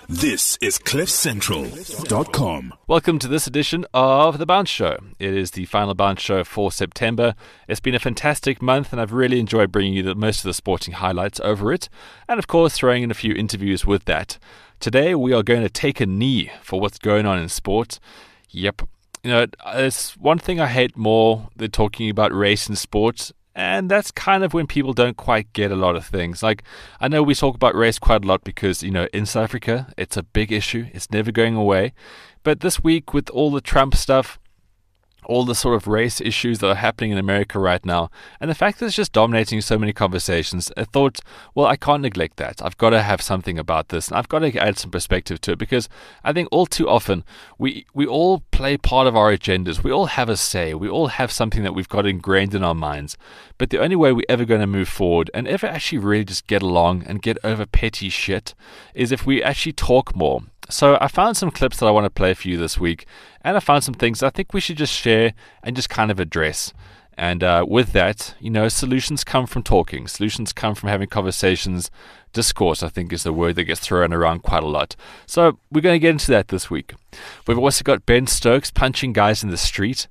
This is CliffCentral.com. Welcome to this edition of The Bounce Show. It is the final Bounce Show for September. It's been a fantastic month, and I've really enjoyed bringing you most of the sporting highlights over it, and of course throwing in a few interviews with that. Today we are going to take a knee for what's going on in sport. Yep. You know, it's one thing I hate more than talking about race in sports. And that's kind of when people don't quite get a lot of things. Like, I know we talk about race quite a lot because, you know, in South Africa, it's a big issue. It's never going away. But this week, with all the Trump stuff, all the sort of race issues that are happening in America right now, and the fact that it's just dominating so many conversations, I thought, well, I can't neglect that. I've got to have something about this, and I've got to add some perspective to it, because I think all too often we all play part of our agendas. We all have a say. We all have something that we've got ingrained in our minds. But the only way we're ever going to move forward and ever actually really just get along and get over petty shit is if we actually talk more. So I found some clips that I want to play for you this week, and I found some things I think we should just share and just kind of address. And with that, you know, solutions come from talking. Solutions come from having conversations. Discourse, I think, is the word that gets thrown around quite a lot. So we're going to get into that this week. We've also got Ben Stokes punching guys in the street.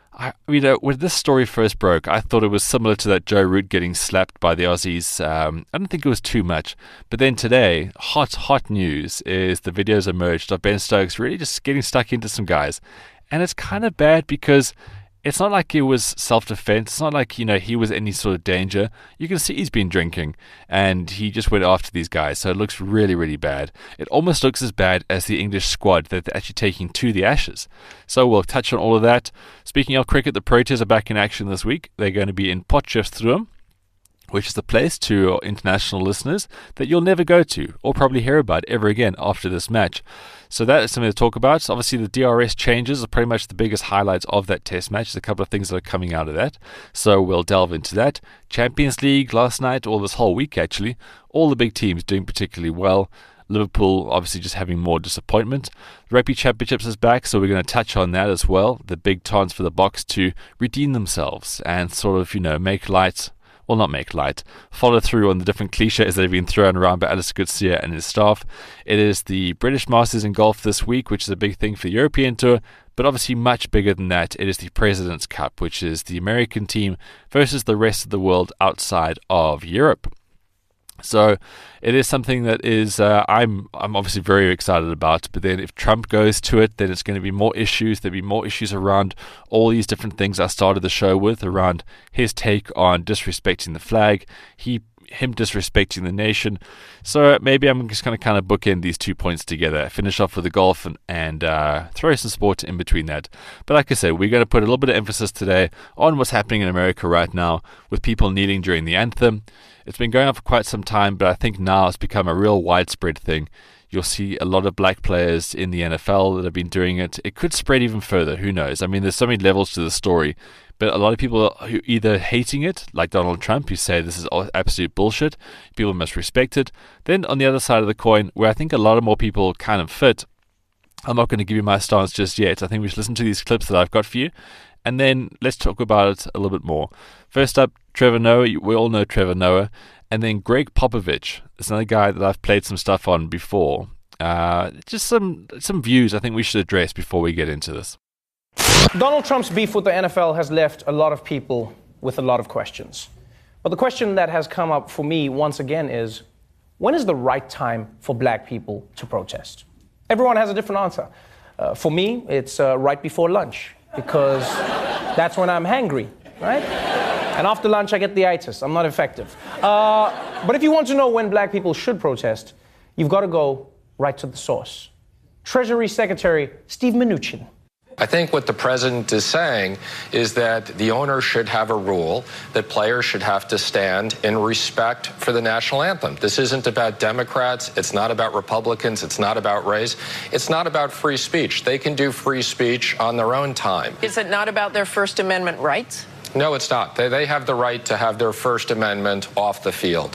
When this story first broke, I thought it was similar to that Joe Root getting slapped by the Aussies. I don't think it was too much. But then today, hot news is the videos emerged of Ben Stokes really just getting stuck into some guys. And it's kind of bad because it's not like it was self-defense. It's not like, you know, he was any sort of danger. You can see he's been drinking, and he just went after these guys. So it looks really, really bad. It almost looks as bad as the English squad that they're actually taking to the Ashes. So we'll touch on all of that. Speaking of cricket, the Proteas are back in action this week. They're going to be in Potchefstroom, which is the place to our international listeners that you'll never go to or probably hear about ever again after this match. So that is something to talk about. So obviously, the DRS changes are pretty much the biggest highlights of that test match. There's a couple of things that are coming out of that. So we'll delve into that. Champions League last night, or this whole week actually, all the big teams doing particularly well. Liverpool obviously just having more disappointment. The Rugby Championships is back, so we're going to touch on that as well. The big chance for the Boks to redeem themselves and sort of, you know, follow through on the different cliches that have been thrown around by Alistair Coetzee and his staff. It is the British Masters in golf this week, which is a big thing for the European Tour, but obviously much bigger than that. It is the President's Cup, which is the American team versus the rest of the world outside of Europe. So it is something that is I'm obviously very excited about. But then if Trump goes to it, then it's going to be more issues. There'll be more issues around all these different things I started the show with, around his take on disrespecting the flag, him disrespecting the nation. So maybe I'm just going to kind of bookend these 2 points together, finish off with the golf and throw some sport in between that. But like I said, we're going to put a little bit of emphasis today on what's happening in America right now with people kneeling during the anthem. It's been going on for quite some time, but I think now it's become a real widespread thing. You'll see a lot of black players in the NFL that have been doing it. It could spread even further. Who knows? I mean, there's so many levels to the story. But a lot of people who either hating it, like Donald Trump, who say this is absolute bullshit, people must respect it. Then on the other side of the coin, where I think a lot of more people kind of fit, I'm not going to give you my stance just yet. I think we should listen to these clips that I've got for you, and then let's talk about it a little bit more. First up, Trevor Noah. We all know Trevor Noah. And then Greg Popovich is another guy that I've played some stuff on before. Just some views I think we should address before we get into this. Donald Trump's beef with the NFL has left a lot of people with a lot of questions. But the question that has come up for me once again is, when is the right time for black people to protest? Everyone has a different answer. For me, it's right before lunch, because that's when I'm hangry, right? And after lunch, I get the itis. I'm not effective. But if you want to know when black people should protest, you've got to go right to the source. Treasury Secretary Steve Mnuchin. I think what the president is saying is that the owner should have a rule that players should have to stand in respect for the national anthem. This isn't about Democrats. It's not about Republicans. It's not about race. It's not about free speech. They can do free speech on their own time. Is it not about their First Amendment rights? No, it's not. They have the right to have their First Amendment off the field.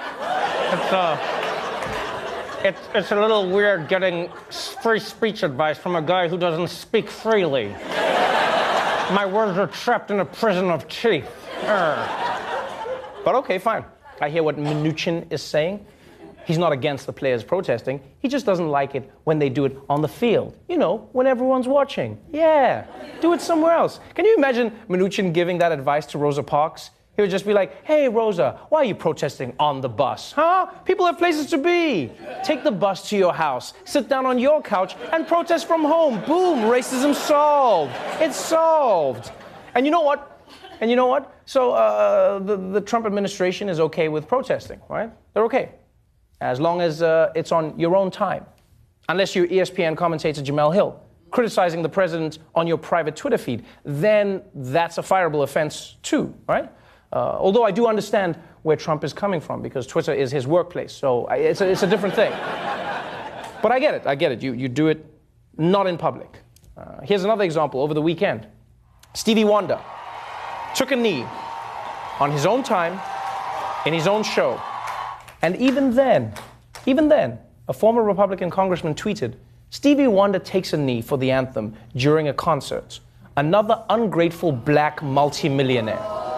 It's a little weird getting free speech advice from a guy who doesn't speak freely. My words are trapped in a prison of teeth. But okay, fine. I hear what Mnuchin is saying. He's not against the players protesting. He just doesn't like it when they do it on the field. You know, when everyone's watching. Yeah, do it somewhere else. Can you imagine Mnuchin giving that advice to Rosa Parks? He would just be like, hey, Rosa, why are you protesting on the bus? Huh? People have places to be. Take the bus to your house, sit down on your couch, and protest from home. Boom, racism solved. It's solved. And you know what? So the Trump administration is okay with protesting, right? They're okay. As long as it's on your own time. Unless you're ESPN commentator Jamel Hill criticizing the president on your private Twitter feed, then that's a fireable offense too, right? Although I do understand where Trump is coming from because Twitter is his workplace, so it's a different thing. But I get it. You do it not in public. Here's another example over the weekend. Stevie Wonder took a knee on his own time in his own show. And even then, a former Republican congressman tweeted, Stevie Wonder takes a knee for the anthem during a concert. Another ungrateful black multimillionaire.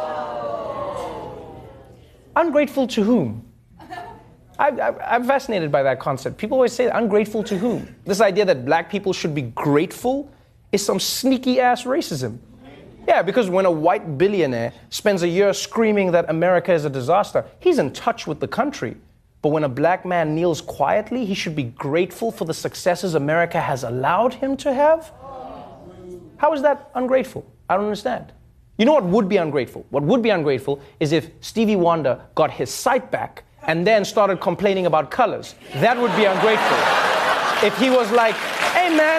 Ungrateful to whom? I'm fascinated by that concept. People always say, ungrateful to whom? This idea that black people should be grateful is some sneaky ass racism. Yeah, because when a white billionaire spends a year screaming that America is a disaster, he's in touch with the country. But when a black man kneels quietly, he should be grateful for the successes America has allowed him to have? How is that ungrateful? I don't understand. You know what would be ungrateful? What would be ungrateful is if Stevie Wonder got his sight back and then started complaining about colors. That would be ungrateful. If he was like, hey man,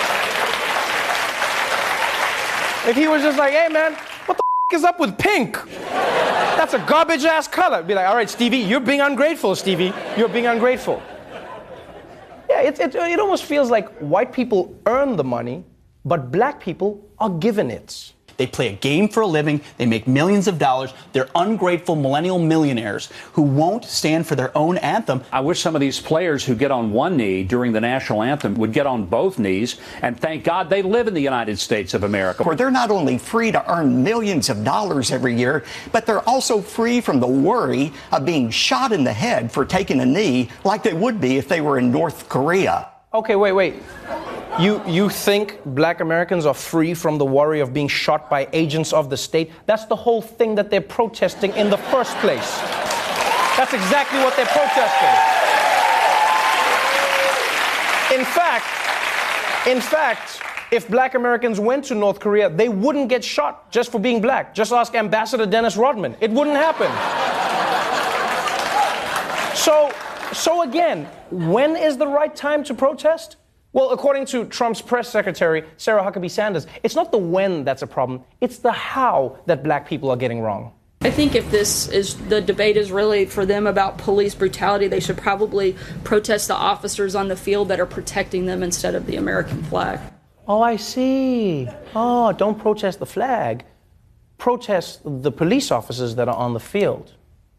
if he was just like, hey man, what the is up with pink? That's a garbage ass color. Be like, all right, Stevie, you're being ungrateful, Stevie. You're being ungrateful. Yeah, it almost feels like white people earn the money, but black people are given it. They play a game for a living. They make millions of dollars. They're ungrateful millennial millionaires who won't stand for their own anthem. I wish some of these players who get on one knee during the national anthem would get on both knees. And thank God they live in the United States of America. Where they're not only free to earn millions of dollars every year, but they're also free from the worry of being shot in the head for taking a knee like they would be if they were in North Korea. Okay, wait. You think black Americans are free from the worry of being shot by agents of the state? That's the whole thing that they're protesting in the first place. That's exactly what they're protesting. In fact, if black Americans went to North Korea, they wouldn't get shot just for being black. Just ask Ambassador Dennis Rodman. It wouldn't happen. So again, when is the right time to protest? Well, according to Trump's press secretary, Sarah Huckabee Sanders, it's not the when that's a problem, it's the how that black people are getting wrong. I think if the debate is really for them about police brutality, they should probably protest the officers on the field that are protecting them instead of the American flag. Oh, I see. Oh, don't protest the flag. Protest the police officers that are on the field.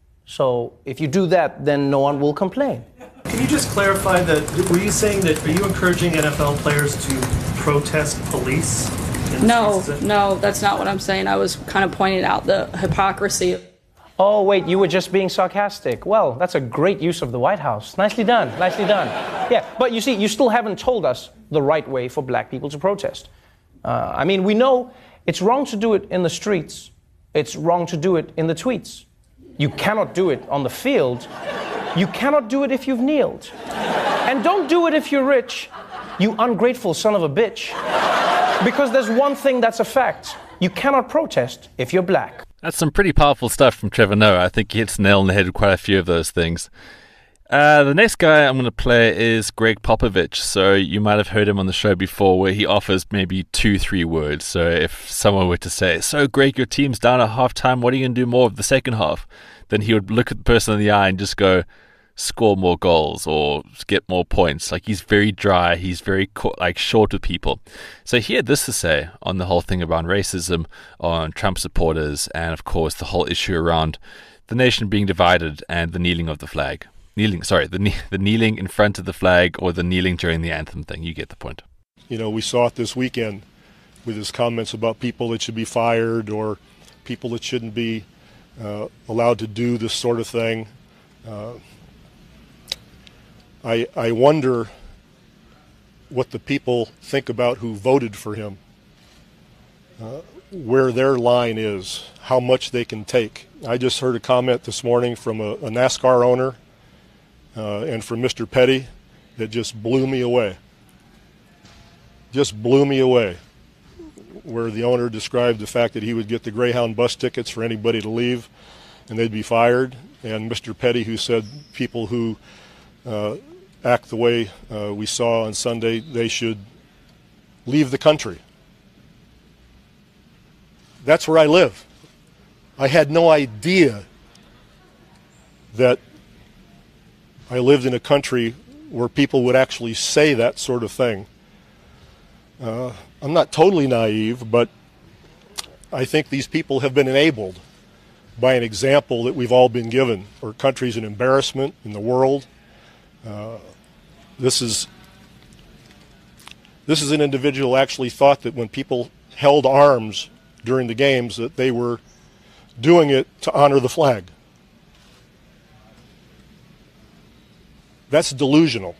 So if you do that, then no one will complain. Can you just clarify that? Were you saying that, are you encouraging NFL players to protest police? No, that's not what I'm saying. I was kind of pointing out the hypocrisy. Oh, wait, you were just being sarcastic. Well, that's a great use of the White House. Nicely done. Yeah, but you see, you still haven't told us the right way for black people to protest. I mean, we know it's wrong to do it in the streets. It's wrong to do it in the tweets. You cannot do it on the field. You cannot do it if you've kneeled. And don't do it if you're rich, you ungrateful son of a bitch. Because there's one thing that's a fact. You cannot protest if you're black. That's some pretty powerful stuff from Trevor Noah. I think he hits the nail on the head with quite a few of those things. The next guy I'm going to play is Greg Popovich. So you might have heard him on the show before where he offers maybe 2-3 words. So if someone were to say, so Greg, your team's down at halftime, what are you going to do more of the second half? Then he would look at the person in the eye and just go, score more goals or get more points. Like, he's very dry. He's very short with people. So he had this to say on the whole thing around racism, on Trump supporters, and of course the whole issue around the nation being divided and the kneeling of the flag. The kneeling in front of the flag or the kneeling during the anthem thing. You get the point. You know, we saw it this weekend with his comments about people that should be fired or people that shouldn't be allowed to do this sort of thing. I wonder what the people think about who voted for him, where their line is, how much they can take. I just heard a comment this morning from a NASCAR owner and from Mr. Petty that just blew me away. Just blew me away, where the owner described the fact that he would get the Greyhound bus tickets for anybody to leave and they'd be fired, and Mr. Petty, who said people who act the way we saw on Sunday, they should leave the country. That's where I live. I had no idea that I lived in a country where people would actually say that sort of thing. I'm not totally naive, but I think these people have been enabled by an example that we've all been given. Our country's an embarrassment in the world. This is an individual who actually thought that when people held arms during the games that they were doing it to honor the flag. That's delusional.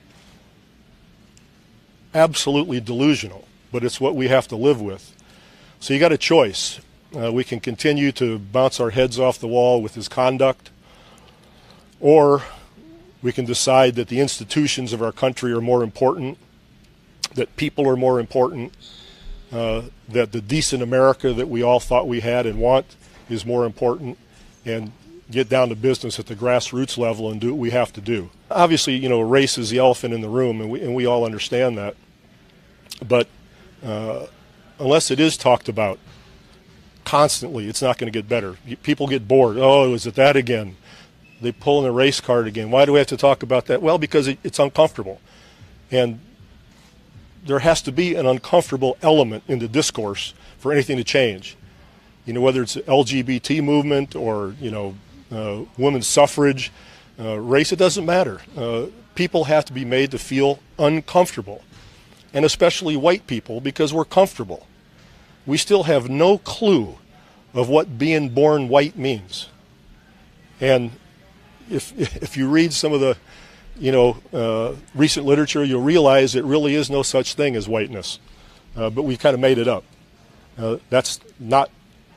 Absolutely delusional, but it's what we have to live with. So you got a choice. We can continue to bounce our heads off the wall with his conduct, or we can decide that the institutions of our country are more important, that people are more important, that the decent America that we all thought we had and want is more important, and get down to business at the grassroots level and do what we have to do. Obviously, you know, race is the elephant in the room, and we all understand that. But unless it is talked about constantly, it's not going to get better. People get bored. Oh, is it that again? They pull in the race card again. Why do we have to talk about that? Well, because it's uncomfortable. And there has to be an uncomfortable element in the discourse for anything to change. You know, whether it's the LGBT movement or, you know, women's suffrage, race, it doesn't matter. People have to be made to feel uncomfortable, and especially white people, because we're comfortable. We still have no clue of what being born white means. And if you read some of the, you know, recent literature, you'll realize it really is no such thing as whiteness. But we've kind of made it up. That's not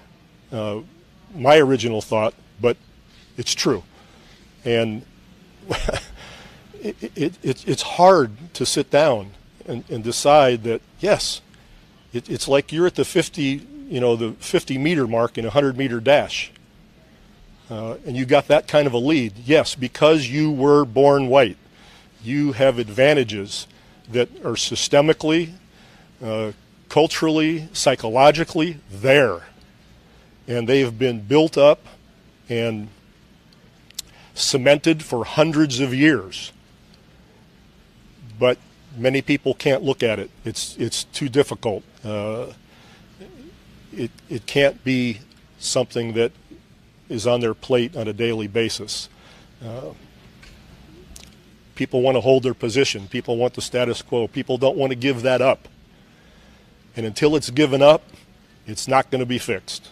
my original thought, but it's true. And it's hard to sit down and decide that, yes, it's like you're at the 50 meter mark in a 100-meter dash. And you got that kind of a lead. Yes, because you were born white, you have advantages that are systemically, culturally, psychologically there. And they have been built up and cemented for hundreds of years. But many people can't look at it. It's too difficult. It can't be something that is on their plate on a daily basis. People want to hold their position. People want the status quo. People don't want to give that up. And until it's given up, it's not going to be fixed.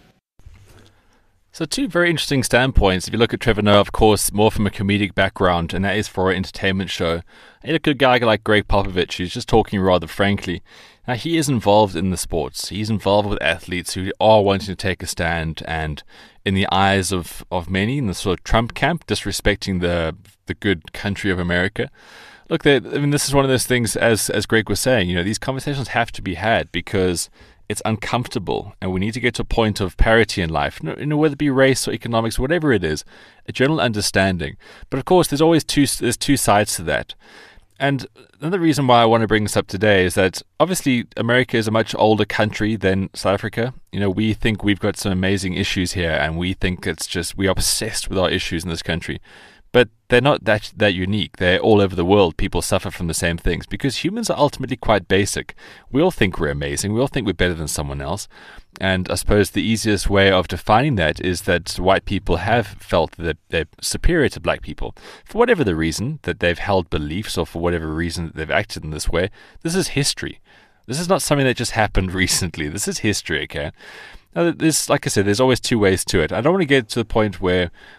So two very interesting standpoints. If you look at Trevor Noah, of course, more from a comedic background, and that is for an entertainment show. And you look at a guy like Greg Popovich, who's just talking rather frankly. Now, he is involved in the sports. He's involved with athletes who are wanting to take a stand, and in the eyes of many in the sort of Trump camp, disrespecting the good country of America. Look, this is one of those things, as Greg was saying, you know, these conversations have to be had because it's uncomfortable, and we need to get to a point of parity in life, you know, whether it be race or economics, whatever it is, a general understanding. But of course, there's two sides to that. And another reason why I want to bring this up today is that obviously America is a much older country than South Africa. You know, we think we've got some amazing issues here, and we think we are obsessed with our issues in this country. But they're not that unique. They're all over the world. People suffer from the same things because humans are ultimately quite basic. We all think we're amazing. We all think we're better than someone else. And I suppose the easiest way of defining that is that white people have felt that they're superior to black people. For whatever the reason that they've held beliefs, or for whatever reason that they've acted in this way, this is history. This is not something that just happened recently. This is history, okay? Now, like I said, there's always two ways to it. I don't want to get to the point where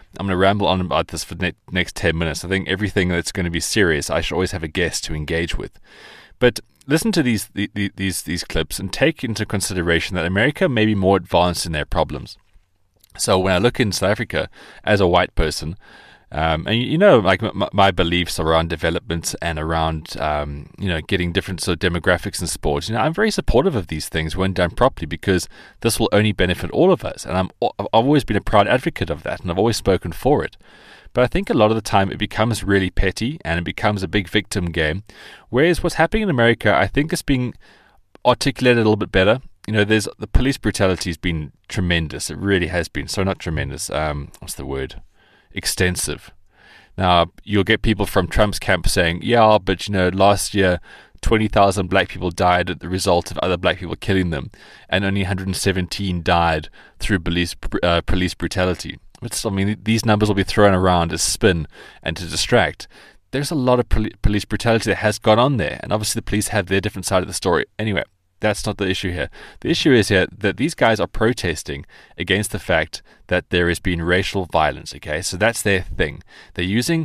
I'm going to ramble on about this for the next 10 minutes. I think everything that's going to be serious, I should always have a guest to engage with. But listen to these clips and take into consideration that America may be more advanced in their problems. So when I look in South Africa as a white person, and like my beliefs around development and around getting different sort of demographics in sports, I'm very supportive of these things when done properly, because this will only benefit all of us, and I've always been a proud advocate of that, and I've always spoken for it. But I think a lot of the time it becomes really petty and it becomes a big victim game, whereas what's happening in America, I think, is being articulated a little bit better. There's the police brutality has been tremendous. It really has been. So not tremendous. What's the word? Extensive. Now, you'll get people from Trump's camp saying, yeah, but last year 20,000 black people died as the result of other black people killing them, and only 117 died through police brutality. These numbers will be thrown around as spin and to distract. There's a lot of police brutality that has gone on there, and obviously the police have their different side of the story. Anyway, that's not the issue here. The issue is here that these guys are protesting against the fact that there has been racial violence, okay? So that's their thing. They're using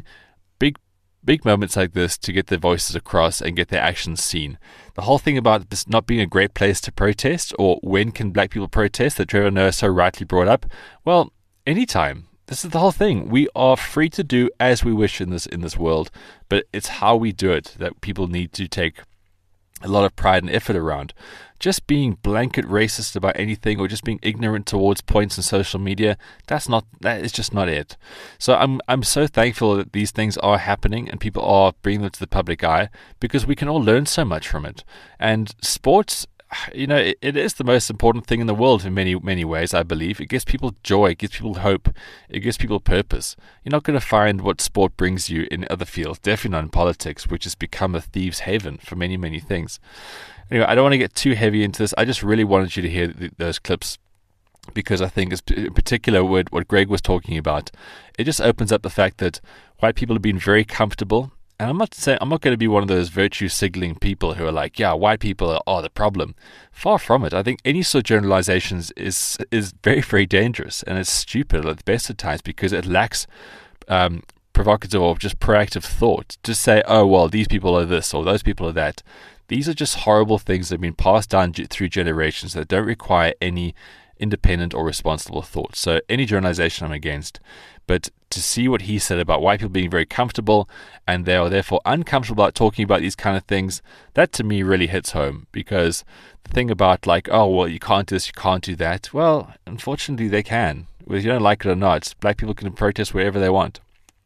big moments like this to get their voices across and get their actions seen. The whole thing about this not being a great place to protest, or when can black people protest, that Trevor Noah so rightly brought up, well, anytime. This is the whole thing. We are free to do as we wish in this world, but it's how we do it that people need to take a lot of pride and effort around. Just being blanket racist about anything, or just being ignorant towards points in social media, that is just not it. So I'm so thankful that these things are happening and people are bringing them to the public eye, because we can all learn so much from it. And sports, it is the most important thing in the world in many, many ways, I believe. It gives people joy, it gives people hope, it gives people purpose. You're not going to find what sport brings you in other fields, definitely not in politics, which has become a thieves' haven for many, many things. Anyway, I don't want to get too heavy into this. I just really wanted you to hear those clips, because I think, in particular, what Greg was talking about, it just opens up the fact that white people have been very comfortable. And I'm not going to be one of those virtue signaling people who are like, yeah, white people are the problem. Far from it. I think any sort of generalizations is very, very dangerous, and it's stupid at the best of times, because it lacks provocative or just proactive thought. Just say, oh, well, these people are this or those people are that. These are just horrible things that have been passed down through generations that don't require any independent or responsible thought. So any generalization I'm against. But to see what he said about white people being very comfortable, and they are therefore uncomfortable about talking about these kind of things, that to me really hits home. Because the thing about like, oh, well, you can't do this, you can't do that. Well, unfortunately they can. Whether you don't like it or not, black people can protest wherever they want.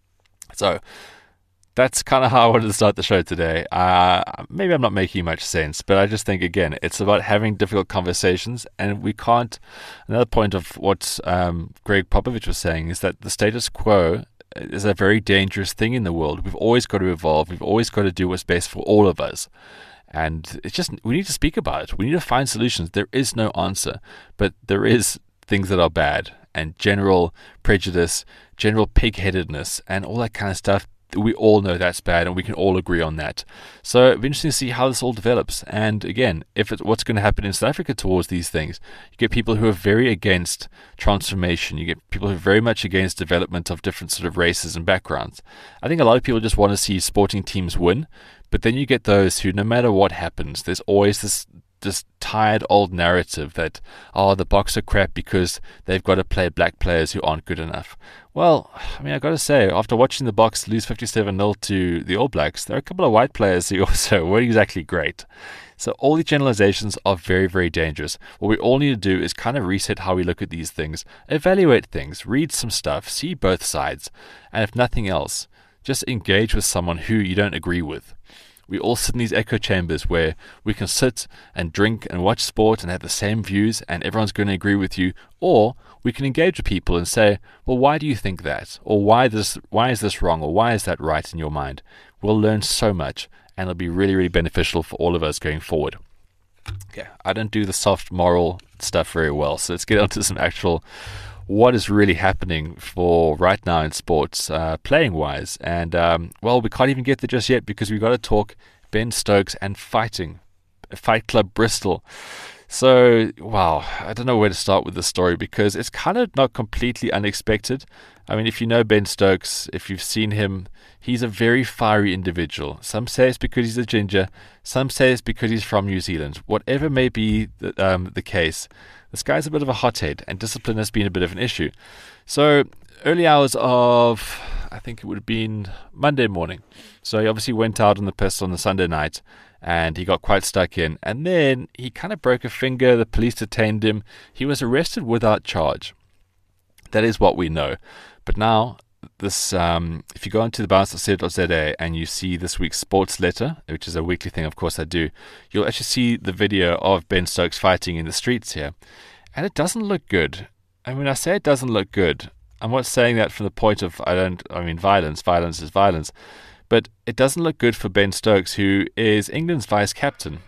So that's kind of how I wanted to start the show today. Maybe I'm not making much sense, but I just think, again, it's about having difficult conversations, and we can't. Another point of what Greg Popovich was saying is that the status quo is a very dangerous thing in the world. We've always got to evolve. We've always got to do what's best for all of us. And it's just, we need to speak about it. We need to find solutions. There is no answer, but there is things that are bad, and general prejudice, general pig-headedness, and all that kind of stuff. We all know that's bad, and we can all agree on that. So it'll be interesting to see how this all develops. And again, what's going to happen in South Africa towards these things. You get people who are very against transformation. You get people who are very much against development of different sort of races and backgrounds. I think a lot of people just want to see sporting teams win, but then you get those who, no matter what happens, there's always this tired old narrative that, oh, the Boks are crap because they've got to play black players who aren't good enough. Well, I mean, I've got to say, after watching the Boks lose 57-0 to the All Blacks, there are a couple of white players who also weren't exactly great. So all these generalizations are very, very dangerous. What we all need to do is kind of reset how we look at these things, evaluate things, read some stuff, see both sides, and if nothing else, just engage with someone who you don't agree with. We all sit in these echo chambers where we can sit and drink and watch sport and have the same views, and everyone's going to agree with you. Or we can engage with people and say, well, why do you think that? Or why is this wrong? Or why is that right in your mind? We'll learn so much, and it'll be really, really beneficial for all of us going forward. Okay, I don't do the soft moral stuff very well, so let's get on to some actual what is really happening for right now in sports, playing-wise. And, well, we can't even get there just yet because we've got to talk Ben Stokes and fighting. Fight Club Bristol. So, wow, I don't know where to start with this story because it's kind of not completely unexpected. I mean, if you know Ben Stokes, if you've seen him, he's a very fiery individual. Some say it's because he's a ginger. Some say it's because he's from New Zealand. Whatever may be the case, this guy's a bit of a hothead, and discipline has been a bit of an issue. So, early hours of, I think it would have been Monday morning. So he obviously went out on the piss on the Sunday night, and he got quite stuck in. And then he kind of broke a finger. The police detained him. He was arrested without charge. That is what we know. But now, this if you go into the bounce.co.za and you see this week's sports letter, which is a weekly thing, of course I do, you'll actually see the video of Ben Stokes fighting in the streets here. And it doesn't look good. And when I say it doesn't look good, I'm not saying that from the point of, violence. Violence is violence. But it doesn't look good for Ben Stokes, who is England's vice-captain.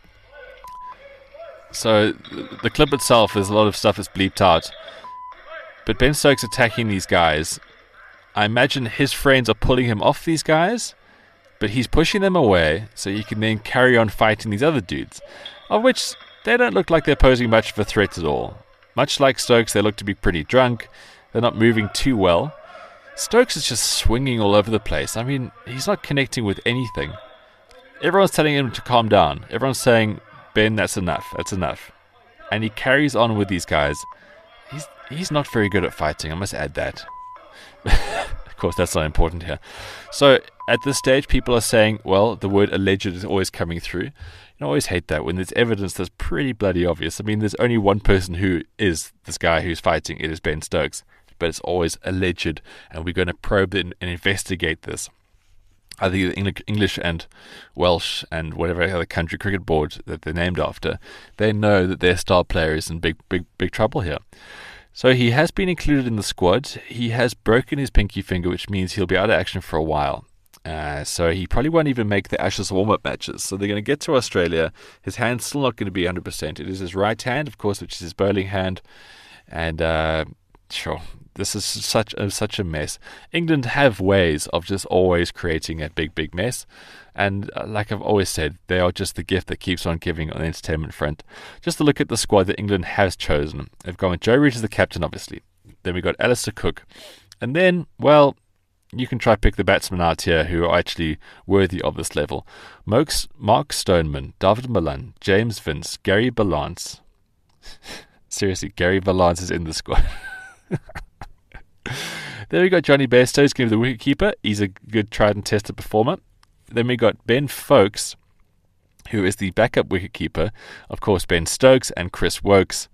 So the clip itself, there's a lot of stuff that's bleeped out. But Ben Stokes attacking these guys, I imagine his friends are pulling him off these guys, but he's pushing them away so he can then carry on fighting these other dudes, of which they don't look like they're posing much of a threat at all. Much like Stokes, they look to be pretty drunk. They're not moving too well. Stokes is just swinging all over the place. I mean, he's not connecting with anything. Everyone's telling him to calm down. Everyone's saying, Ben, that's enough. That's enough. And he carries on with these guys. He's not very good at fighting. I must add that. Of course, that's not important here. So, at this stage, people are saying, well, the word alleged is always coming through. I always hate that when there's evidence that's pretty bloody obvious. I mean, there's only one person who is this guy who's fighting. It is Ben Stokes. But it's always alleged, and we're going to probe it and investigate this. I think the English and Welsh and whatever other country cricket board that they're named after, they know that their star player is in big trouble here. So he has been included in the squad. He has broken his pinky finger, which means he'll be out of action for a while. So he probably won't even make the Ashes warm-up matches. So they're going to get to Australia. His hand's still not going to be 100%. It is his right hand, of course, which is his bowling hand. And sure, this is such a mess. England have ways of just always creating a big mess. And like I've always said, they are just the gift that keeps on giving on the entertainment front. Just to look at the squad that England has chosen. They've gone with Joe Root as the captain, obviously. Then we've got Alistair Cook. And then, well, you can try pick the batsmen out here who are actually worthy of this level. Mark Stoneman, David Malan, James Vince, Gary Balance. Seriously, Gary Balance is in the squad. Then we got Johnny Bairstow, who's going to be the wicketkeeper. He's a good tried and tested performer. Then we got Ben Foakes, who is the backup wicketkeeper. Of course, Ben Stokes and Chris Woakes.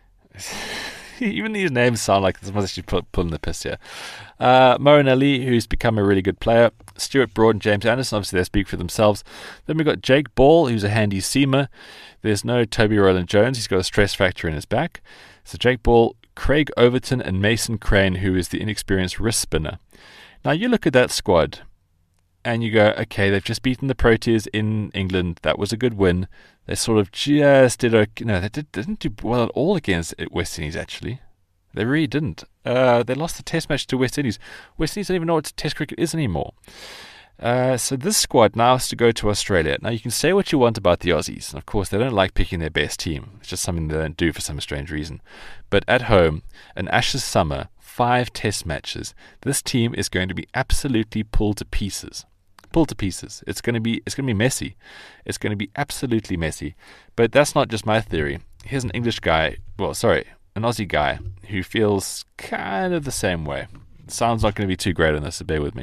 Even these names sound like this must actually pulling the piss here. Moeen Ali, who's become a really good player. Stuart Broad and James Anderson, obviously they speak for themselves. Then we've got Jake Ball, who's a handy seamer. There's no Toby Rowland-Jones. He's got a stress fracture in his back. So Jake Ball, Craig Overton and Mason Crane, who is the inexperienced wrist spinner. Now you look at that squad and you go, okay, they've just beaten the Proteas in England. That was a good win. They sort of just did okay. No, they didn't do well at all against West Indies, actually. They really didn't. They lost the test match to West Indies. West Indies don't even know what test cricket is anymore. So this squad now has to go to Australia. Now, you can say what you want about the Aussies. And of course, they don't like picking their best team. It's just something they don't do for some strange reason. But at home, an Ashes summer, 5 test matches, this team is going to be absolutely pulled to pieces. Pulled to pieces. It's going to be messy. It's going to be absolutely messy. But that's not just my theory. Here's an English guy, an Aussie guy, who feels kind of the same way. Sounds not going to be too great on this, so bear with me.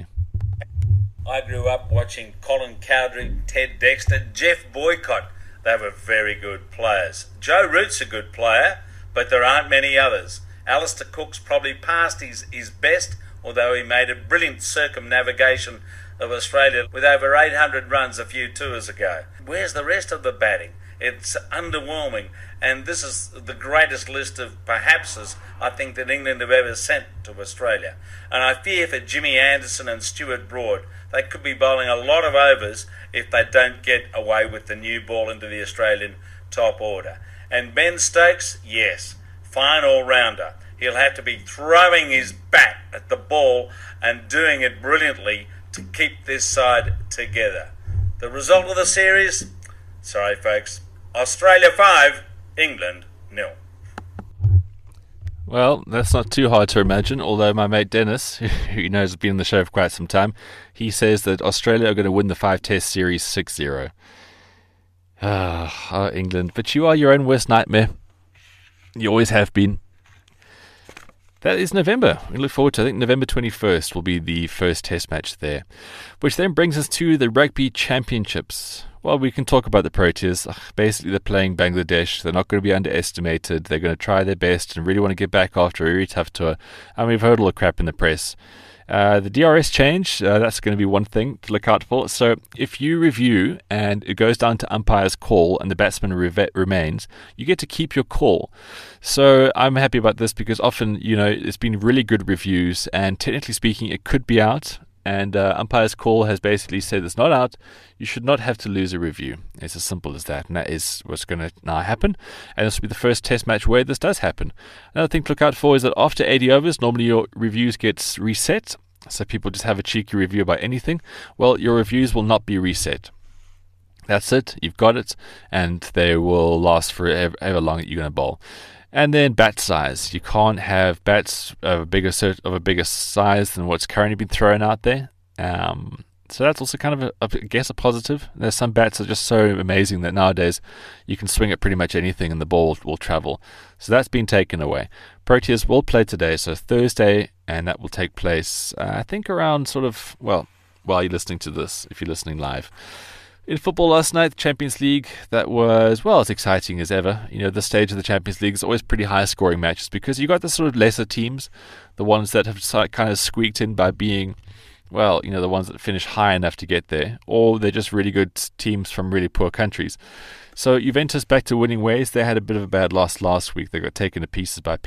I grew up watching Colin Cowdrey, Ted Dexter, Jeff Boycott. They were very good players. Joe Root's a good player, but there aren't many others. Alistair Cook's probably past his best, although he made a brilliant circumnavigation of Australia with over 800 runs a few tours ago. Where's the rest of the batting? It's underwhelming, and this is the greatest list of perhapses I think that England have ever sent to Australia. And I fear for Jimmy Anderson and Stuart Broad. They could be bowling a lot of overs if they don't get away with the new ball into the Australian top order. And Ben Stokes, yes, fine all-rounder. He'll have to be throwing his bat at the ball and doing it brilliantly to keep this side together. The result of the series? Sorry, folks. Australia 5, England 0. Well, that's not too hard to imagine, although my mate Dennis, who you know has been on the show for quite some time, he says that Australia are going to win the 5-Test series 6-0. England. But you are your own worst nightmare. You always have been. That is November. We look forward to, I think, November 21st will be the first Test match there. Which then brings us to the Rugby Championships. Well, we can talk about the Proteas. Basically, they're playing Bangladesh. They're not going to be underestimated. They're going to try their best and really want to get back after a very tough tour. And we've heard all the crap in the press. The DRS change, that's going to be one thing to look out for. So if you review and it goes down to umpire's call and the batsman remains, you get to keep your call. So I'm happy about this because often, it's been really good reviews and technically speaking, it could be out. And umpire's call has basically said it's not out. You should not have to lose a review. It's as simple as that. And that is what's going to now happen. And this will be the first Test match where this does happen. Another thing to look out for is that after 80 overs, normally your reviews gets reset. So people just have a cheeky review about anything. Well, your reviews will not be reset. That's it. You've got it. And they will last for however long you're going to bowl. And then bat size. You can't have bats of a bigger size than what's currently been thrown out there. So that's also kind of, I guess, a positive. There's some bats that are just so amazing that nowadays you can swing at pretty much anything and the ball will travel. So that's been taken away. Proteas will play today, so Thursday, and that will take place, I think, around while you're listening to this, if you're listening live. In football last night, the Champions League, that was, as exciting as ever. This stage of the Champions League is always pretty high-scoring matches because you got the sort of lesser teams, the ones that have kind of squeaked in by being, the ones that finish high enough to get there, or they're just really good teams from really poor countries. So Juventus back to winning ways. They had a bit of a bad loss last week. They got taken to pieces by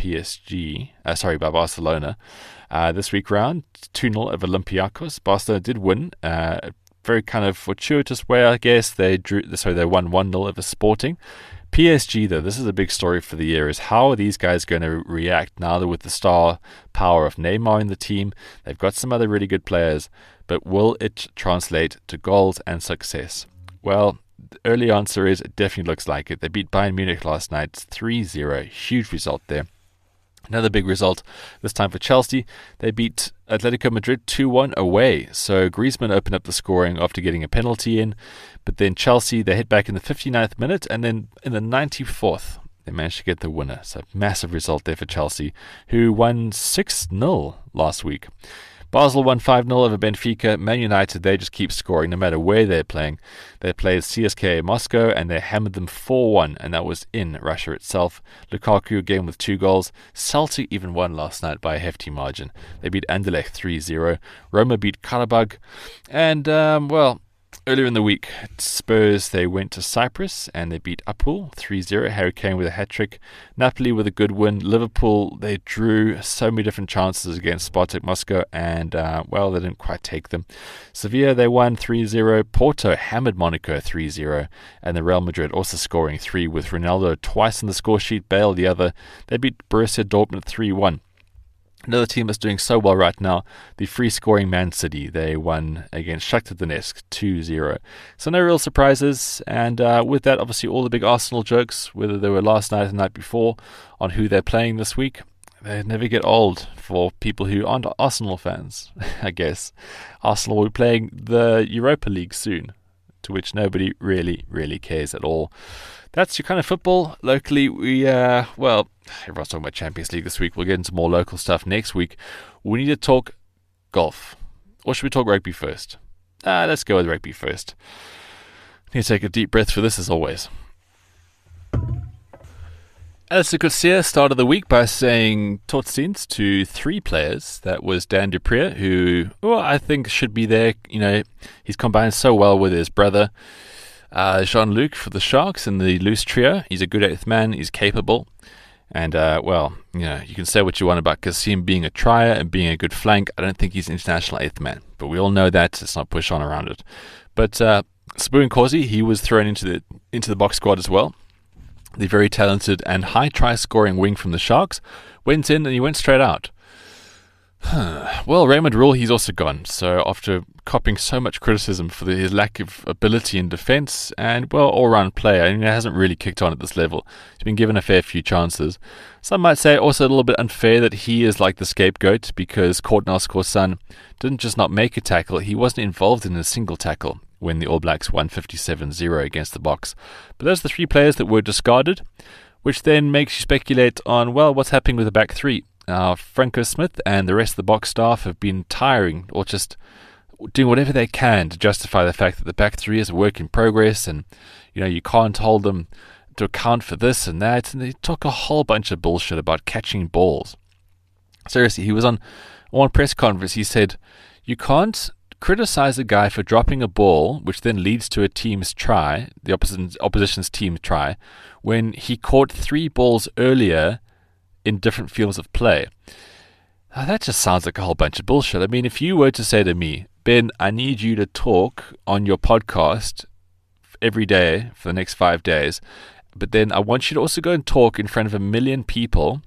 by Barcelona. This week round, 2-0 over Olympiacos. Barcelona did win. Very kind of fortuitous way, I guess. They won 1-0 over Sporting. PSG, though, this is a big story for the year, is how are these guys going to react now that with the star power of Neymar in the team? They've got some other really good players, but will it translate to goals and success? Well, the early answer is it definitely looks like it. They beat Bayern Munich last night 3-0. Huge result there. Another big result, this time for Chelsea. They beat Atletico Madrid 2-1 away. So Griezmann opened up the scoring after getting a penalty in. But then Chelsea, they hit back in the 59th minute. And then in the 94th, they managed to get the winner. So massive result there for Chelsea, who won 6-0 last week. Basel won 5-0 over Benfica. Man United, they just keep scoring no matter where they're playing. They played CSKA Moscow and they hammered them 4-1, and that was in Russia itself. Lukaku again with 2 goals. Celtic even won last night by a hefty margin. They beat Anderlecht 3-0. Roma beat Karabag. And, earlier in the week, Spurs, they went to Cyprus and they beat Apul 3-0. Harry Kane with a hat-trick. Napoli with a good win. Liverpool, they drew so many different chances against Spartak Moscow and, they didn't quite take them. Sevilla, they won 3-0. Porto hammered Monaco 3-0. And the Real Madrid also scoring 3 with Ronaldo twice on the score sheet, Bale the other. They beat Borussia Dortmund 3-1. Another team that's doing so well right now, the free-scoring Man City. They won against Shakhtar Donetsk 2-0. So no real surprises. And with that, obviously, all the big Arsenal jokes, whether they were last night or the night before, on who they're playing this week, they never get old for people who aren't Arsenal fans, I guess. Arsenal will be playing the Europa League soon, to which nobody really, really cares at all. That's your kind of football. Locally, everyone's talking about Champions League this week. We'll get into more local stuff next week. We need to talk golf. Or should we talk rugby first? Let's go with rugby first. Need to take a deep breath for this as always. Alistair Coetzee started the week by saying totsiens to 3 players. That was Dan du Preez, who I think should be there. He's combined so well with his brother. Jean-Luc for the Sharks in the loose trio. He's a good 8th man. He's capable. And, you can say what you want about Kassim being a trier and being a good flank. I don't think he's an international 8th man. But we all know that. Let's not push on around it. But Sbu Nkosi, he was thrown into the box squad as well. The very talented and high try-scoring wing from the Sharks went in and he went straight out. Well, Raymond Rule, he's also gone. So after copping so much criticism for his lack of ability in defence and, well, all-round player, he hasn't really kicked on at this level. He's been given a fair few chances. Some might say also a little bit unfair that he is like the scapegoat because Courtnall Scorsan didn't just not make a tackle, he wasn't involved in a single tackle when the All Blacks won 57-0 against the Boks. But those are the three players that were discarded, which then makes you speculate on, well, what's happening with the back three. Now, Franco Smith and the rest of the Boks staff have been tiring or just doing whatever they can to justify the fact that the back three is a work in progress and, you can't hold them to account for this and that. And they talk a whole bunch of bullshit about catching balls. Seriously, he was on one press conference. He said, you can't criticize a guy for dropping a ball, which then leads to a team's try, the opposition's team try, when he caught 3 balls earlier in different fields of play. Now, that just sounds like a whole bunch of bullshit. I mean, if you were to say to me, Ben, I need you to talk on your podcast every day for the next 5 days, but then I want you to also go and talk in front of 1 million people,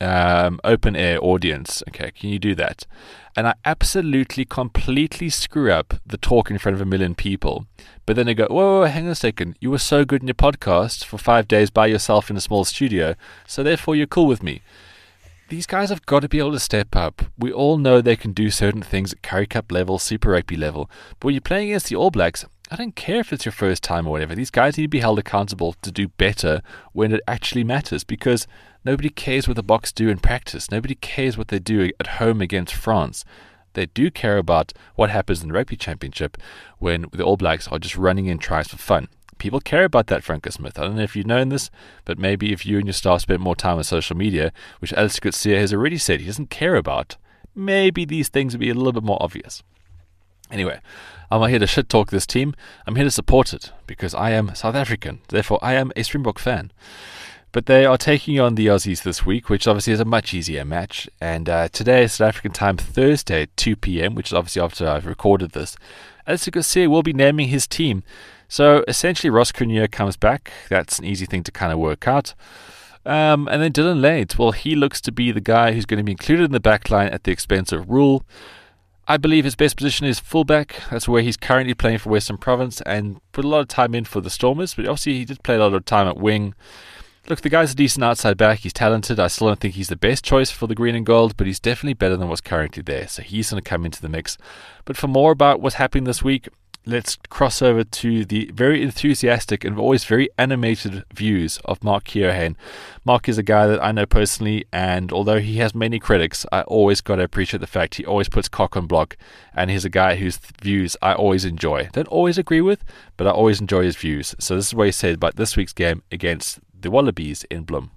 open air audience. Okay, can you do that? And I absolutely, completely screw up the talk in front of 1 million people. But then they go, whoa, hang on a second. You were so good in your podcast for 5 days by yourself in a small studio, so therefore you're cool with me. These guys have got to be able to step up. We all know they can do certain things at Currie Cup level, Super Rugby level. But when you're playing against the All Blacks, I don't care if it's your first time or whatever. These guys need to be held accountable to do better when it actually matters, because nobody cares what the Boks do in practice. Nobody cares what they do at home against France. They do care about what happens in the Rugby Championship when the All Blacks are just running in tries for fun. People care about that, Franco Smith. I don't know if you've known this, but maybe if you and your staff spent more time on social media, which Alistair Coetzee has already said he doesn't care about, maybe these things would be a little bit more obvious. Anyway, I'm not here to shit talk this team. I'm here to support it because I am South African. Therefore, I am a Springbok fan. But they are taking on the Aussies this week, which obviously is a much easier match. And today is South African time, Thursday at 2 p.m., which is obviously after I've recorded this. Alistair Coetzee will be naming his team. So essentially, Ross Cronje comes back. That's an easy thing to kind of work out. And then Dylan Leyds, well, he looks to be the guy who's going to be included in the backline at the expense of Rule. I believe his best position is fullback. That's where he's currently playing for Western Province and put a lot of time in for the Stormers. But obviously, he did play a lot of time at wing. Look, the guy's a decent outside back. He's talented. I still don't think he's the best choice for the green and gold, but he's definitely better than what's currently there. So he's going to come into the mix. But for more about what's happening this week, let's cross over to the very enthusiastic and always very animated views of Mark Keohane. Mark is a guy that I know personally, and although he has many critics, I always got to appreciate the fact he always puts cock on block, and he's a guy whose views I always enjoy. Don't always agree with, but I always enjoy his views. So this is what he said about this week's game against the Wallabies in Bloem.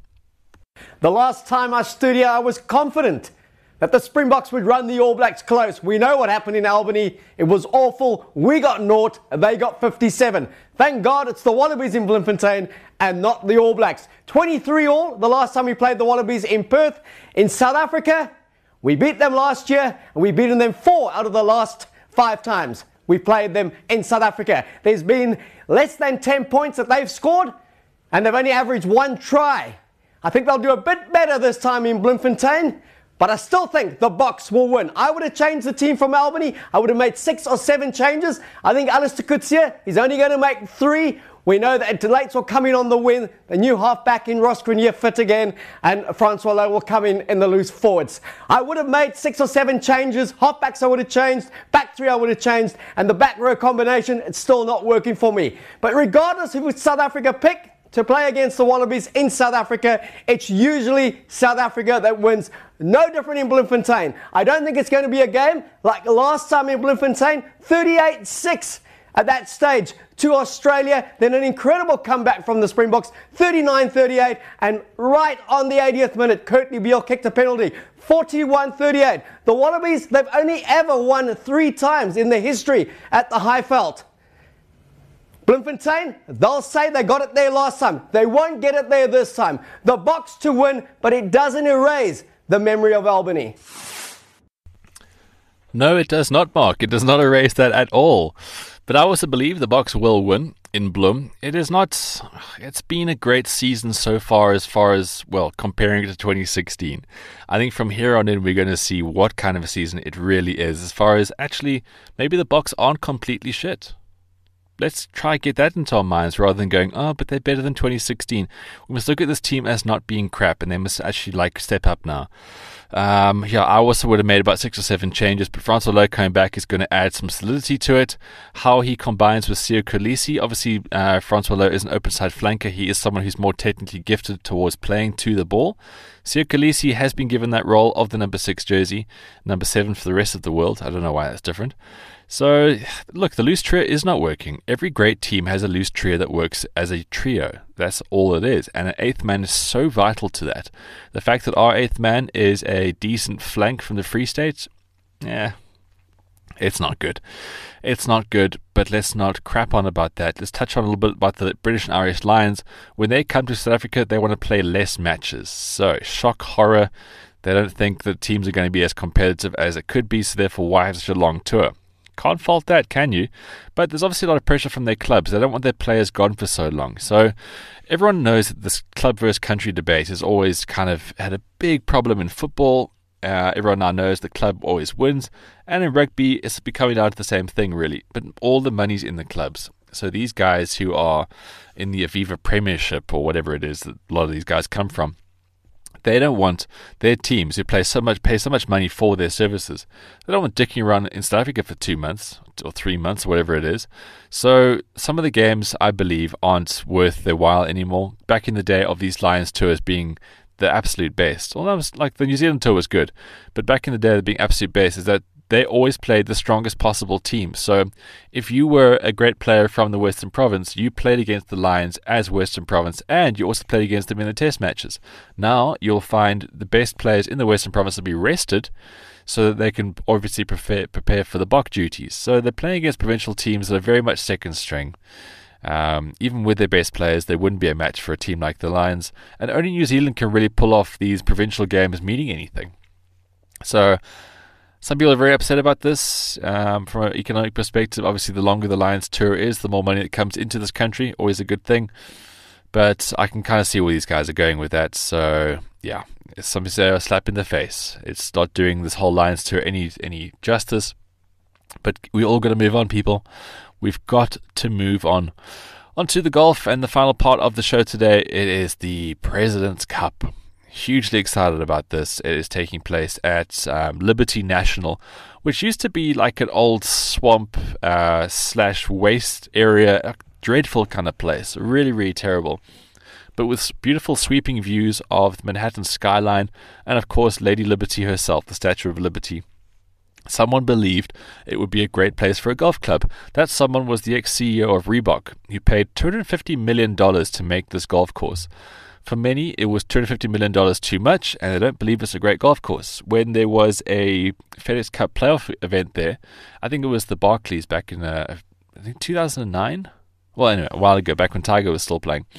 The last time I stood here, I was confident that the Springboks would run the All Blacks close. We know what happened in Albany. It was awful. We got 0, and they got 57. Thank God it's the Wallabies in Bloemfontein and not the All Blacks. 23-all the last time we played the Wallabies in Perth. In South Africa, we beat them last year, and we've beaten them 4 out of the last 5 times we played them in South Africa. There's been less than 10 points that they've scored, and they've only averaged 1 try. I think they'll do a bit better this time in Bloemfontein, but I still think the Boks will win. I would have changed the team from Albany. I would have made 6 or 7 changes. I think Alistair Coetzee, he's only going to make 3. We know that Delates will come in on the wing. The new halfback in Ross Cronje fit again, and Francois Lowe will come in the loose forwards. I would have made 6 or 7 changes. Halfbacks I would have changed. Back 3 I would have changed. And the back row combination, it's still not working for me. But regardless of who South Africa pick to play against the Wallabies in South Africa, it's usually South Africa that wins. No different in Bloemfontein. I don't think it's going to be a game like last time in Bloemfontein, 38-6 at that stage to Australia. Then an incredible comeback from the Springboks, 39-38, and right on the 80th minute, Kurt Beale kicked a penalty, 41-38. The Wallabies, they've only ever won 3 times in their history at the Highveld. Bloemfontein, they'll say they got it there last time. They won't get it there this time. The Boks to win, but it doesn't erase the memory of Albany. No, it does not, Mark. It does not erase that at all. But I also believe the Boks will win in Bloem. It's been a great season so far as, well, comparing it to 2016. I think from here on in, we're going to see what kind of a season it really is, as far as actually, maybe the Boks aren't completely shit. Let's try and get that into our minds rather than going, but they're better than 2016. We must look at this team as not being crap, and they must actually step up now. I also would have made about 6 or 7 changes, but Francois Louw coming back is going to add some solidity to it. How he combines with Siya Kolisi. Obviously, Francois Louw is an open side flanker. He is someone who's more technically gifted towards playing to the ball. Siya Kolisi has been given that role of the number 6 jersey, number 7 for the rest of the world. I don't know why that's different. So, look, the loose trio is not working. Every great team has a loose trio that works as a trio. That's all it is. And an 8th man is so vital to that. The fact that our 8th man is a decent flank from the Free State, it's not good. It's not good, but let's not crap on about that. Let's touch on a little bit about the British and Irish Lions. When they come to South Africa, they want to play less matches. So, shock, horror. They don't think that teams are going to be as competitive as it could be, so therefore, why have such a long tour? Can't fault that, can you? But there's obviously a lot of pressure from their clubs. They don't want their players gone for so long. So everyone knows that this club versus country debate has always kind of had a big problem in football. Everyone now knows the club always wins. And in rugby, it's becoming down to the same thing, really. But all the money's in the clubs. So these guys who are in the Aviva Premiership or whatever it is that a lot of these guys come from, they don't want their teams who pay so much money for their services. They don't want dicking around in South Africa for 2 months or 3 months, whatever it is. So some of the games, I believe, aren't worth their while anymore. Back in the day of these Lions tours being the absolute best. Well, that was like the New Zealand tour was good, but back in the day, being absolute best is that they always played the strongest possible team. So if you were a great player from the Western Province, you played against the Lions as Western Province, and you also played against them in the test matches. Now you'll find the best players in the Western Province will be rested so that they can obviously prepare for the Bok duties. So they're playing against provincial teams that are very much second string. Even with their best players, they wouldn't be a match for a team like the Lions. And only New Zealand can really pull off these provincial games meaning anything. So some people are very upset about this from an economic perspective. Obviously, the longer the Lions tour is, the more money that comes into this country. Always a good thing. But I can kind of see where these guys are going with that. So, yeah, it's something to say a slap in the face. It's not doing this whole Lions tour any justice. But we all got to move on, people. We've got to move on. Onto the golf and the final part of the show today. It is the President's Cup. Hugely excited about this. It is taking place at Liberty National, which used to be like an old swamp / waste area, a dreadful kind of place, really, really terrible. But with beautiful sweeping views of the Manhattan skyline and, of course, Lady Liberty herself, the Statue of Liberty. Someone believed it would be a great place for a golf club. That someone was the ex-CEO of Reebok, who paid $250 million to make this golf course. For many, it was $250 million too much, and they don't believe it's a great golf course. When there was a FedEx Cup playoff event there, I think it was the Barclays back in, 2009? Well, anyway, a while ago, back when Tiger was still playing.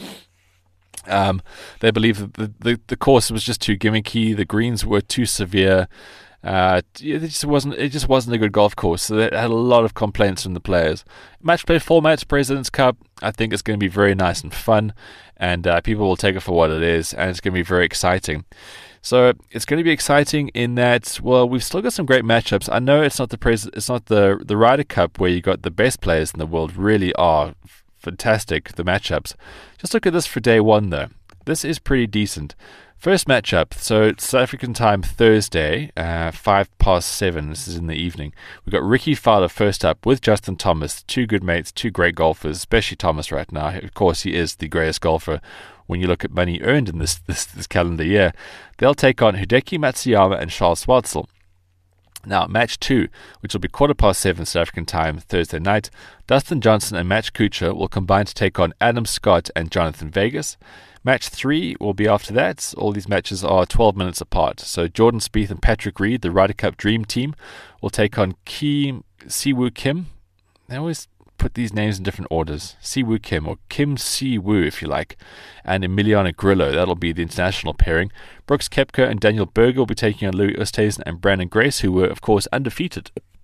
They believed that the course was just too gimmicky, the greens were too severe. It just wasn't a good golf course. So they had a lot of complaints from the players. Match play format, President's Cup, I think it's going to be very nice and fun, and people will take it for what it is, and it's going to be very exciting. So it's going to be exciting in that, well, we've still got some great matchups. I know it's not the Ryder Cup where you got the best players in the world really are fantastic, the matchups. Just look at this for day one though. This is pretty decent. First matchup, so it's South African time Thursday, 7:05. This is in the evening. We've got Ricky Fowler first up with Justin Thomas, two good mates, two great golfers, especially Thomas right now. Of course, he is the greatest golfer when you look at money earned in this calendar year. They'll take on Hideki Matsuyama and Charles Schwartzel. Now, match 2, which will be 7:15 South African time Thursday night, Dustin Johnson and Matt Kuchar will combine to take on Adam Scott and Jonathan Vegas. Match 3 will be after that. All these matches are 12 minutes apart. So Jordan Spieth and Patrick Reed, the Ryder Cup Dream Team, will take on Kim Siwoo Kim. They always put these names in different orders. Siwoo Kim, or Kim Siwoo if you like, and Emiliano Grillo. That'll be the international pairing. Brooks Koepka and Daniel Berger will be taking on Louis Oosthuizen and Brandon Grace, who were, of course, undefeated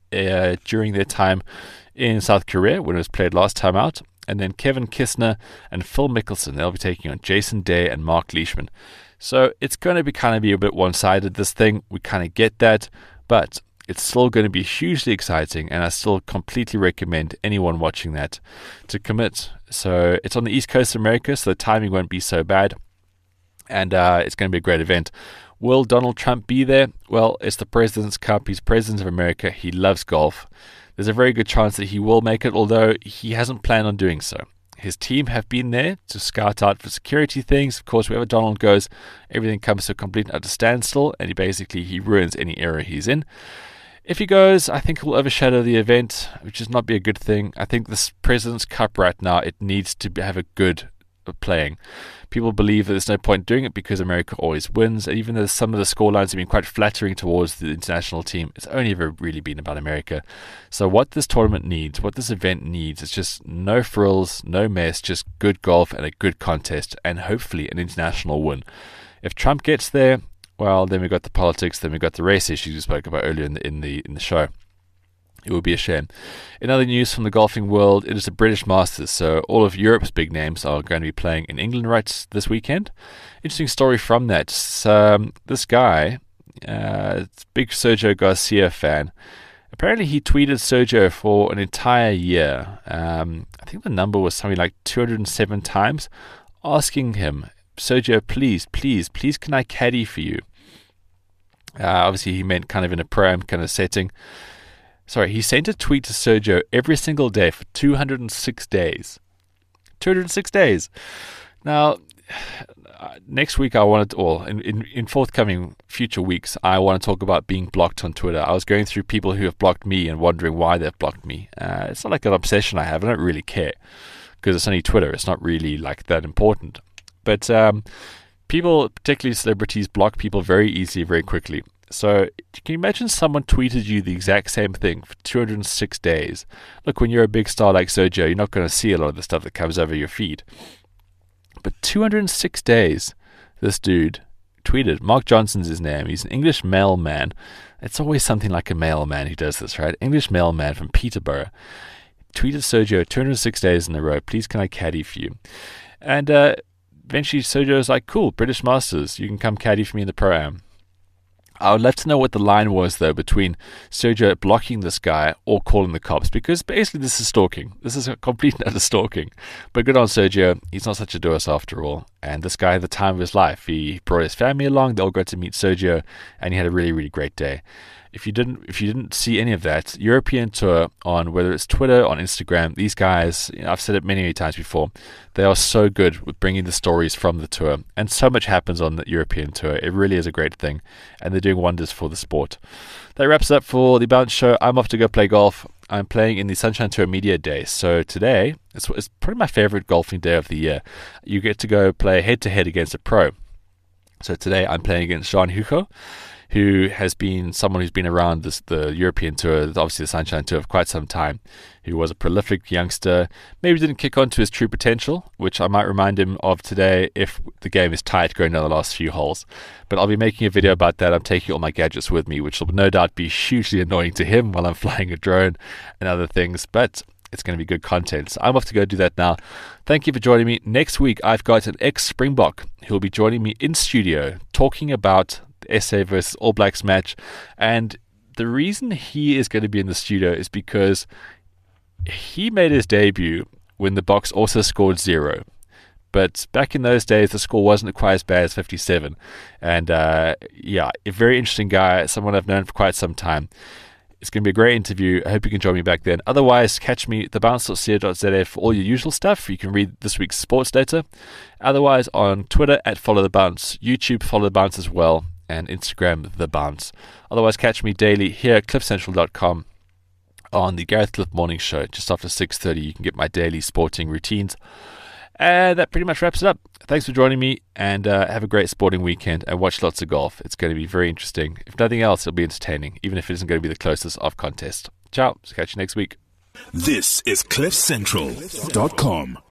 during their time in South Korea when it was played last time out. And then Kevin Kistner and Phil Mickelson, they'll be taking on Jason Day and Mark Leishman. So it's going to be kind of a bit one-sided, this thing. We kind of get that, but it's still going to be hugely exciting, and I still completely recommend anyone watching that to commit. So it's on the East Coast of America, so the timing won't be so bad, and it's going to be a great event. Will Donald Trump be there? Well, it's the President's Cup. He's President of America. He loves golf. There's a very good chance that he will make it, although he hasn't planned on doing so. His team have been there to scout out for security things. Of course, wherever Donald goes, everything comes to a complete and utter standstill, and he ruins any area he's in. If he goes, I think it will overshadow the event, which is not be a good thing. I think this President's Cup right now, it needs to have a good playing. People believe that there's no point doing it because America always wins. And even though some of the scorelines have been quite flattering towards the international team, it's only ever really been about America. So what this tournament needs, what this event needs, is just no frills, no mess, just good golf and a good contest, and hopefully an international win. If Trump gets there, well, then we've got the politics, then we've got the race issues we spoke about earlier in the show. It would be a shame. In other news from the golfing world, it is the British Masters, so all of Europe's big names are going to be playing in England right this weekend. Interesting story from that. This guy, big Sergio Garcia fan, apparently he tweeted Sergio for an entire year. I think the number was something like 207 times, asking him, Sergio, please, can I caddy for you? Obviously, he meant kind of in a pro-am kind of setting. Sorry, he sent a tweet to Sergio every single day for 206 days. 206 days. Now, next week I wanted to, or in forthcoming future weeks, I want to talk about being blocked on Twitter. I was going through people who have blocked me and wondering why they've blocked me. It's not like an obsession I have. I don't really care because it's only Twitter. It's not really like that important. But people, particularly celebrities, block people very easily, very quickly. So can you imagine someone tweeted you the exact same thing for 206 days? Look, when you're a big star like Sergio, you're not going to see a lot of the stuff that comes over your feed. But 206 days, this dude tweeted. Mark Johnson's his name. He's an English mailman. It's always something like a mailman who does this, right? English mailman from Peterborough. Tweeted Sergio 206 days in a row. Please, can I caddy for you? And eventually Sergio was like, cool, British Masters, you can come caddy for me in the Pro-Am. I would love to know what the line was, though, between Sergio blocking this guy or calling the cops, because basically this is stalking. This is a complete and utter stalking. But good on Sergio. He's not such a doer after all. And this guy, at the time of his life, he brought his family along. They all got to meet Sergio, and he had a really, really great day. If you didn't see any of that, European Tour on whether it's Twitter, on Instagram, these guys, I've said it many, many times before, they are so good with bringing the stories from the tour. And so much happens on the European Tour. It really is a great thing. And they're doing wonders for the sport. That wraps up for the Bounce Show. I'm off to go play golf. I'm playing in the Sunshine Tour Media Day. So today, it's probably my favorite golfing day of the year. You get to go play head-to-head against a pro. So today, I'm playing against Jean Hugo, who has been someone who's been around the European Tour, obviously the Sunshine Tour, for quite some time, who was a prolific youngster, maybe didn't kick on to his true potential, which I might remind him of today if the game is tight going down the last few holes. But I'll be making a video about that. I'm taking all my gadgets with me, which will no doubt be hugely annoying to him while I'm flying a drone and other things, but it's going to be good content. So I'm off to go do that now. Thank you for joining me. Next week, I've got an ex-Springbok who will be joining me in studio talking about SA versus All Blacks match, and the reason he is going to be in the studio is because he made his debut when the Boks also scored 0, but back in those days the score wasn't quite as bad as 57, and a very interesting guy, someone I've known for quite some time. It's going to be a great interview. I hope you can join me back then. Otherwise, catch me at thebounce.co.za for all your usual stuff. You can read this week's sports data. Otherwise, on Twitter at Follow the Bounce, YouTube Follow the Bounce as well, and Instagram, The Bounce. Otherwise, catch me daily here at cliffcentral.com on the Gareth Cliff Morning Show. Just after 6:30, you can get my daily sporting routines. And that pretty much wraps it up. Thanks for joining me, and have a great sporting weekend, and watch lots of golf. It's going to be very interesting. If nothing else, it'll be entertaining, even if it isn't going to be the closest of contest. Ciao. Catch you next week. This is cliffcentral.com.